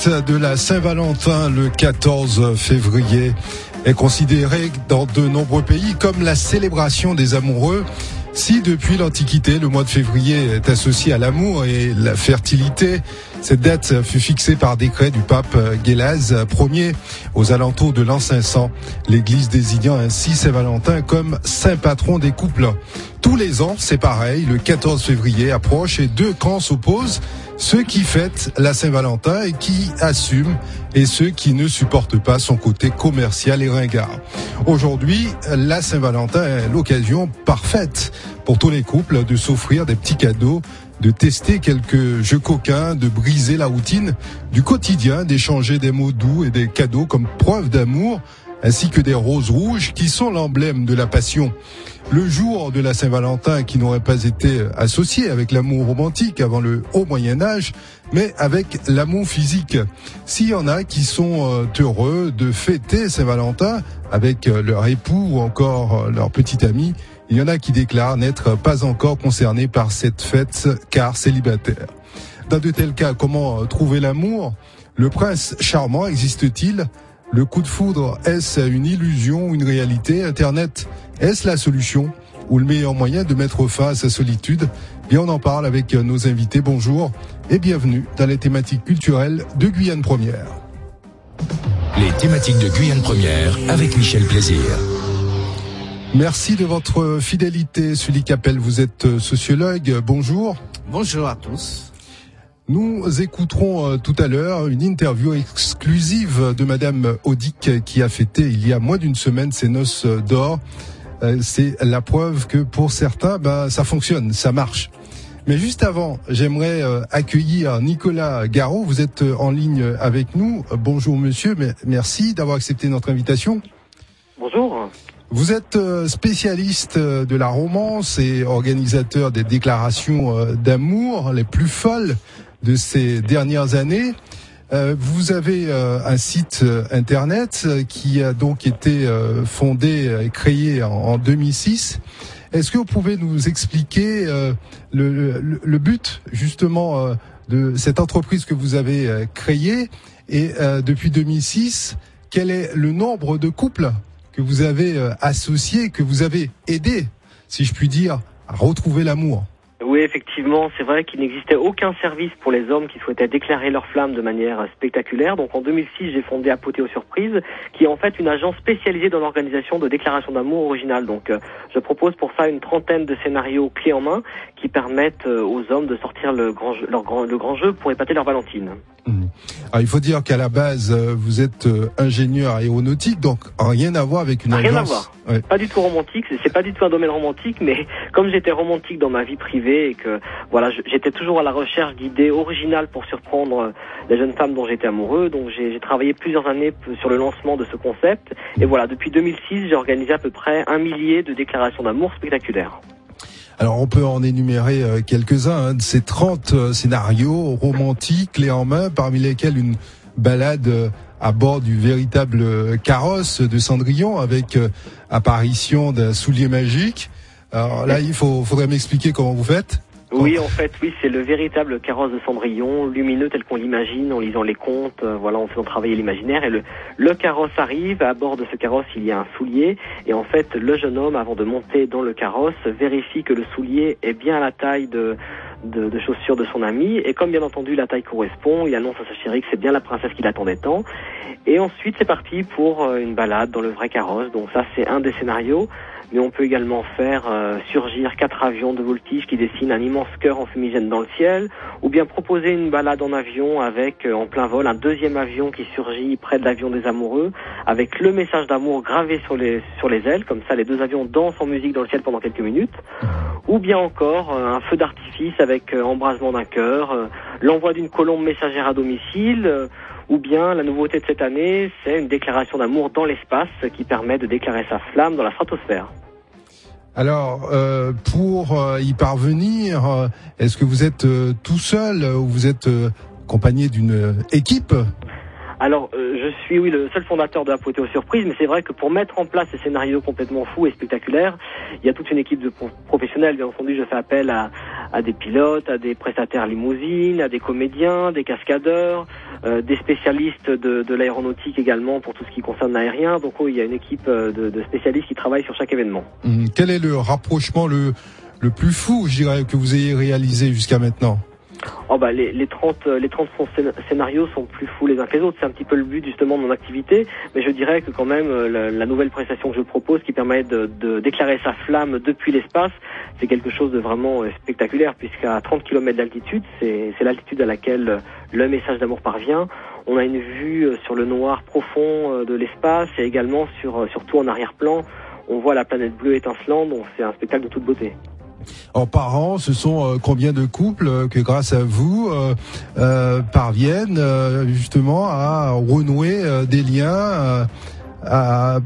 fête de la Saint-Valentin le 14 février est considérée dans de nombreux pays comme la célébration des amoureux. Si depuis l'Antiquité, le mois de février est associé à l'amour et la fertilité, cette date fut fixée par décret du pape Gélase Ier aux alentours de l'an 500, l'Église désignant ainsi Saint-Valentin comme saint patron des couples. Tous les ans, c'est pareil, le 14 février approche et deux camps s'opposent, ceux qui fêtent la Saint-Valentin et qui assument, et ceux qui ne supportent pas son côté commercial et ringard. Aujourd'hui, la Saint-Valentin est l'occasion parfaite pour tous les couples de s'offrir des petits cadeaux, de tester quelques jeux coquins, de briser la routine du quotidien, d'échanger des mots doux et des cadeaux comme preuve d'amour, ainsi que des roses rouges qui sont l'emblème de la passion. Le jour de la Saint-Valentin qui n'aurait pas été associé avec l'amour romantique avant le haut Moyen-Âge, mais avec l'amour physique. S'il y en a qui sont heureux de fêter Saint-Valentin avec leur époux ou encore leur petit ami, il y en a qui déclarent n'être pas encore concernés par cette fête car célibataires. Dans de tels cas, comment trouver l'amour? Le prince charmant existe-t-il? Le coup de foudre, est-ce une illusion ou une réalité? Internet, est-ce la solution ou le meilleur moyen de mettre fin à sa solitude? Bien, on en parle avec nos invités. Bonjour et bienvenue dans les thématiques culturelles de Guyane Première. Les thématiques de Guyane Première avec Michel Plaisir. Merci de votre fidélité. Sully Capel, vous êtes sociologue. Bonjour. Bonjour à tous. Nous écouterons tout à l'heure une interview exclusive de Madame Audic qui a fêté il y a moins d'une semaine ses noces d'or. C'est la preuve que pour certains, ça fonctionne, ça marche. Mais juste avant, j'aimerais accueillir Nicolas Garot. Vous êtes en ligne avec nous. Bonjour monsieur, merci d'avoir accepté notre invitation. Bonjour. Vous êtes spécialiste de la romance et organisateur des déclarations d'amour les plus folles de ces dernières années. Vous avez un site internet qui a donc été fondé et créé en 2006. Est-ce que vous pouvez nous expliquer le but justement de cette entreprise que vous avez créée et depuis 2006, quel est le nombre de couples que vous avez associés, que vous avez aidés, si je puis dire, à retrouver l'amour? Oui, effectivement, c'est vrai qu'il n'existait aucun service pour les hommes qui souhaitaient déclarer leur flamme de manière spectaculaire. Donc en 2006, j'ai fondé Apothéose Surprise, qui est en fait une agence spécialisée dans l'organisation de déclarations d'amour originales. Donc je propose pour ça une trentaine de scénarios clés en main qui permettent aux hommes de sortir le grand jeu pour épater leur Valentine. Alors, il faut dire qu'à la base, vous êtes ingénieur aéronautique, donc rien à voir avec une agence. Rien à voir. Ouais. Pas du tout romantique. C'est pas du tout un domaine romantique, mais comme j'étais romantique dans ma vie privée et que voilà, j'étais toujours à la recherche d'idées originales pour surprendre les jeunes femmes dont j'étais amoureux. Donc j'ai travaillé plusieurs années sur le lancement de ce concept. Et voilà, depuis 2006, j'ai organisé à peu près 1 millier de déclarations d'amour spectaculaires. Alors on peut en énumérer quelques-uns de ces 30 scénarios romantiques, clés en main, parmi lesquels une balade à bord du véritable carrosse de Cendrillon avec apparition d'un soulier magique. Alors là, faudrait m'expliquer comment vous faites. Oui, en fait, c'est le véritable carrosse de Cendrillon, lumineux tel qu'on l'imagine en lisant les contes, en faisant travailler l'imaginaire. Et le carrosse arrive, à bord de ce carrosse, il y a un soulier. Et en fait, le jeune homme, avant de monter dans le carrosse, vérifie que le soulier est bien à la taille de chaussures de son ami. Et comme bien entendu la taille correspond, il annonce à sa chérie que c'est bien la princesse qu'il attendait tant. Et ensuite, c'est parti pour une balade dans le vrai carrosse. Donc ça, c'est un des scénarios. Mais on peut également faire surgir 4 avions de voltige qui dessinent un immense cœur en fumigène dans le ciel, ou bien proposer une balade en avion avec, en plein vol, un deuxième avion qui surgit près de l'avion des amoureux, avec le message d'amour gravé sur les ailes, comme ça les deux avions dansent en musique dans le ciel pendant quelques minutes, ou bien encore un feu d'artifice avec embrasement d'un cœur, l'envoi d'une colombe messagère à domicile, ou bien la nouveauté de cette année, c'est une déclaration d'amour dans l'espace qui permet de déclarer sa flamme dans la stratosphère. Alors, pour y parvenir, est-ce que vous êtes tout seul ou vous êtes accompagné d'une équipe? Alors, je suis le seul fondateur de Apothéose Surprise, mais c'est vrai que pour mettre en place ces scénarios complètement fous et spectaculaires, il y a toute une équipe de professionnels. Bien entendu, je fais appel à des pilotes, à des prestataires limousines, à des comédiens, des cascadeurs, des spécialistes de l'aéronautique également pour tout ce qui concerne l'aérien. Donc il y a une équipe de spécialistes qui travaillent sur chaque événement. Quel est le rapprochement le plus fou, je dirais, que vous ayez réalisé jusqu'à maintenant? Les 30 scénarios sont plus fous les uns que les autres. C'est un petit peu le but justement de mon activité, mais je dirais que quand même la nouvelle prestation que je propose, qui permet de déclarer sa flamme depuis l'espace, c'est quelque chose de vraiment spectaculaire, puisqu'à 30 km d'altitude, c'est l'altitude à laquelle le message d'amour parvient. On a une vue sur le noir profond de l'espace, et également surtout en arrière-plan, on voit la planète bleue étincelante, donc c'est un spectacle de toute beauté. Par an, ce sont combien de couples que, grâce à vous, parviennent justement à renouer des liens, à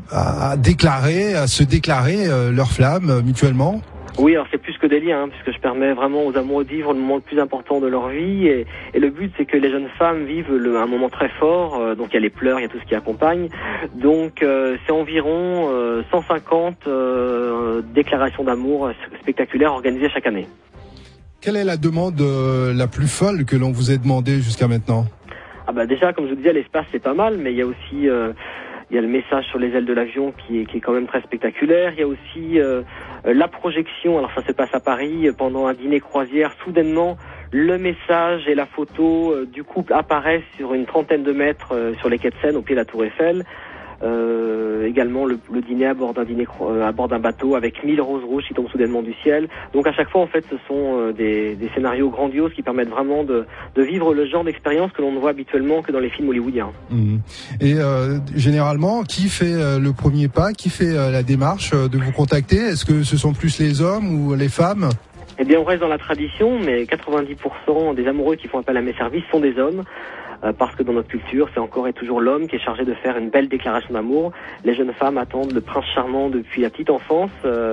se déclarer leur flamme mutuellement? Oui, alors c'est plus que des liens, puisque je permets vraiment aux amoureux de vivre le moment le plus important de leur vie, et le but c'est que les jeunes femmes vivent un moment très fort, donc il y a les pleurs, il y a tout ce qui accompagne, donc c'est environ 150 déclarations d'amour spectaculaires organisées chaque année. Quelle est la demande la plus folle que l'on vous ait demandé jusqu'à maintenant? Déjà, comme je vous disais, l'espace c'est pas mal, mais il y a aussi il y a le message sur les ailes de l'avion qui est quand même très spectaculaire. Il y a aussi la projection, alors ça se passe à Paris, pendant un dîner croisière. Soudainement, le message et la photo du couple apparaissent sur une trentaine de mètres sur les quais de Seine, au pied de la Tour Eiffel. Également le dîner à bord d'un bateau avec 1000 roses rouges qui tombent soudainement du ciel. Donc à chaque fois, en fait, ce sont des scénarios grandioses qui permettent vraiment de vivre le genre d'expérience que l'on ne voit habituellement que dans les films hollywoodiens. Et généralement, qui fait le premier pas, qui fait la démarche de vous contacter? Est-ce que ce sont plus les hommes ou les femmes? Eh bien, on reste dans la tradition, mais 90% des amoureux qui font appel à mes services sont des hommes. Parce que dans notre culture, c'est encore et toujours l'homme qui est chargé de faire une belle déclaration d'amour. Les jeunes femmes attendent le prince charmant depuis la petite enfance.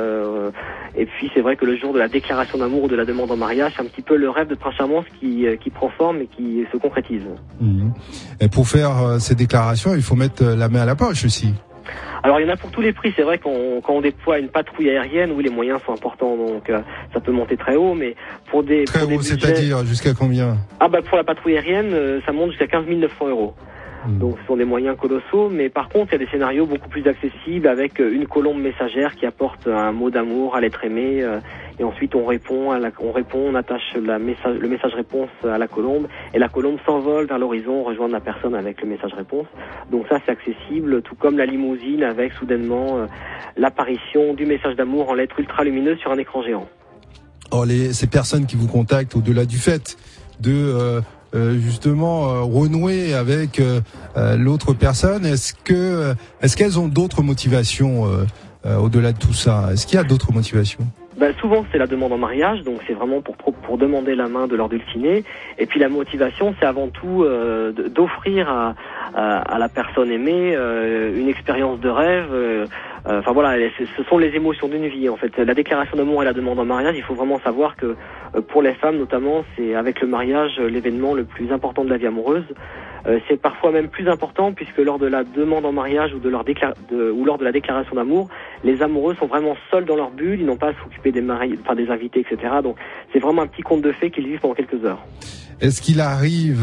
Et puis c'est vrai que le jour de la déclaration d'amour ou de la demande en mariage, c'est un petit peu le rêve de prince charmant qui prend forme et qui se concrétise. Et pour faire ces déclarations, il faut mettre la main à la poche aussi. Alors il y en a pour tous les prix. C'est vrai quand on déploie une patrouille aérienne, oui, les moyens sont importants, donc ça peut monter très haut, mais pour des budgets... c'est-à-dire jusqu'à combien? Pour la patrouille aérienne, ça monte jusqu'à 15 900 €. Donc ce sont des moyens colossaux, mais par contre il y a des scénarios beaucoup plus accessibles avec une colombe messagère qui apporte un mot d'amour à l'être aimé, et ensuite on attache le message réponse à la colombe, et la colombe s'envole vers l'horizon, rejoindre la personne avec le message réponse. Donc ça c'est accessible, tout comme la limousine avec soudainement l'apparition du message d'amour en lettres ultra lumineuses sur un écran géant. Ces personnes qui vous contactent, au-delà du fait de justement renouer avec l'autre personne, est-ce qu'elles ont d'autres motivations au-delà de tout ça? Est-ce qu'il y a d'autres motivations? Souvent c'est la demande en mariage, donc c'est vraiment pour demander la main de leur dulciné. Et puis la motivation, c'est avant tout d'offrir à la personne aimée une expérience de rêve. Ce sont les émotions d'une vie en fait. La déclaration d'amour et la demande en mariage, il faut vraiment savoir que pour les femmes notamment, c'est avec le mariage l'événement le plus important de la vie amoureuse. C'est parfois même plus important, puisque lors de la demande en mariage ou lors de la déclaration d'amour, les amoureux sont vraiment seuls dans leur bulle, ils n'ont pas à s'occuper des invités, etc. Donc c'est vraiment un petit conte de fées qu'ils vivent pendant quelques heures. Est-ce qu'il arrive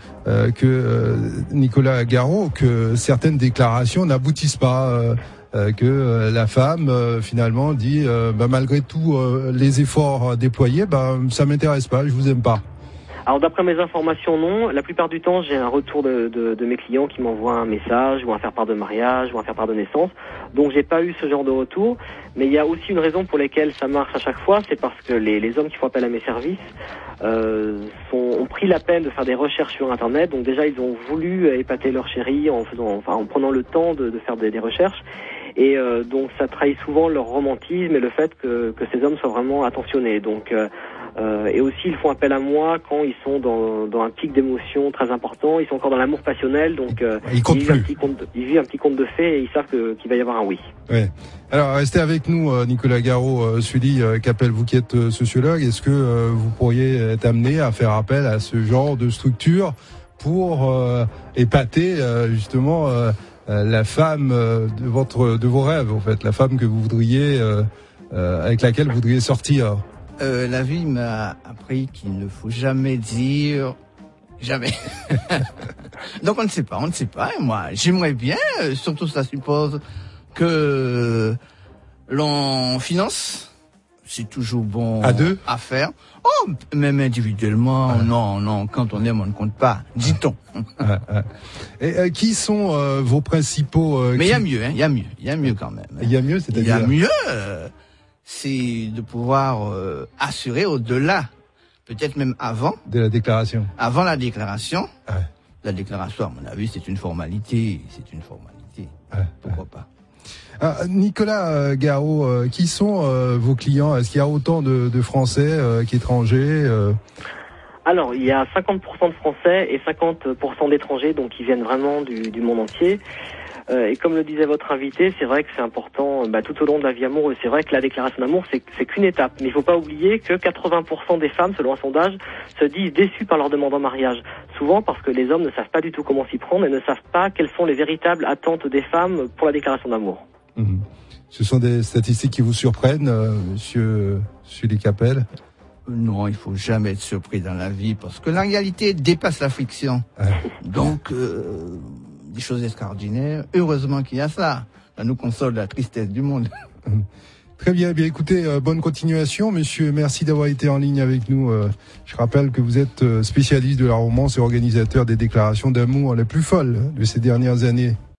que Nicolas Garot, que certaines déclarations n'aboutissent pas, que la femme finalement dit malgré tout les efforts déployés, ça m'intéresse pas, je vous aime pas? Alors d'après mes informations, non. La plupart du temps, j'ai un retour de mes clients qui m'envoient un message ou un faire-part de mariage ou un faire-part de naissance. Donc j'ai pas eu ce genre de retour. Mais il y a aussi une raison pour laquelle ça marche à chaque fois, c'est parce que les hommes qui font appel à mes services ont pris la peine de faire des recherches sur Internet. Donc déjà, ils ont voulu épater leur chérie en prenant le temps de faire des recherches. Et donc ça trahit souvent leur romantisme et le fait que ces hommes soient vraiment attentionnés. Donc et aussi ils font appel à moi quand ils sont dans un pic d'émotion très important, ils sont encore dans l'amour passionnel, donc ils vivent un petit conte de fées et ils savent qu'il va y avoir un oui. Ouais. Alors restez avec nous, Nicolas Garot, Sully Capel, vous qui êtes sociologue, est-ce que vous pourriez être amené à faire appel à ce genre de structure pour épater justement la femme de vos rêves, en fait, la femme que vous voudriez avec laquelle vous voudriez sortir? La vie m'a appris qu'il ne faut jamais dire jamais. Donc on ne sait pas. Et moi, j'aimerais bien, surtout ça suppose que l'on finance. C'est toujours bon à deux à faire. Oh, même individuellement, non, quand on aime, on ne compte pas, dit-on. Et qui sont vos principaux... Mais il y a mieux, il y a mieux quand même. Il y a mieux, c'est-à-dire... Il y a mieux, c'est de pouvoir assurer au-delà, peut-être même avant... De la déclaration. Avant la déclaration. Ouais. La déclaration, à mon avis, c'est une formalité. Pourquoi pas. Nicolas Garot, qui sont vos clients? Est-ce qu'il y a autant de Français qu'étrangers Alors, il y a 50% de Français et 50% d'étrangers, donc qui viennent vraiment du monde entier. Et comme le disait votre invité, c'est vrai que c'est important tout au long de la vie amoureuse. C'est vrai que la déclaration d'amour, c'est qu'une étape. Mais il ne faut pas oublier que 80% des femmes, selon un sondage, se disent déçues par leur demande en mariage. Souvent parce que les hommes ne savent pas du tout comment s'y prendre et ne savent pas quelles sont les véritables attentes des femmes pour la déclaration d'amour. Ce sont des statistiques qui vous surprennent, monsieur Descapelles? Non, il faut jamais être surpris dans la vie parce que la réalité dépasse la fiction. Donc, des choses extraordinaires. Heureusement qu'il y a ça. Ça nous console de la tristesse du monde. Très bien. Bien, écoutez, bonne continuation, monsieur. Merci d'avoir été en ligne avec nous. Je rappelle que vous êtes spécialiste de la romance et organisateur des déclarations d'amour les plus folles de ces dernières années.